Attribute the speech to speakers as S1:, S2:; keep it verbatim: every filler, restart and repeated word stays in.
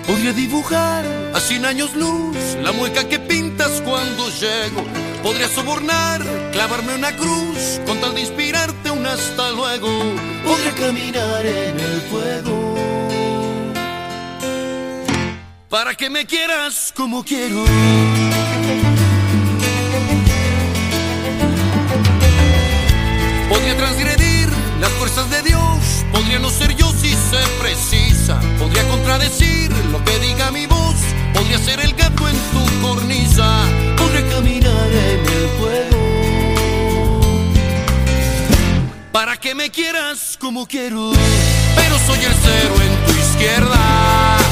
S1: Podría dibujar a cien años luz la mueca que pintas cuando llego. Podría sobornar, clavarme una cruz con tal de inspirarte un hasta luego. Podría caminar en el fuego para que me quieras como quiero. Podría transgredir las fuerzas de Dios, podría no ser yo si se precisa. Podría contradecir lo que diga mi voz, podría ser el gato en tu cornisa. Podría caminar en el fuego para que me quieras como quiero. Pero soy el cero en tu izquierda,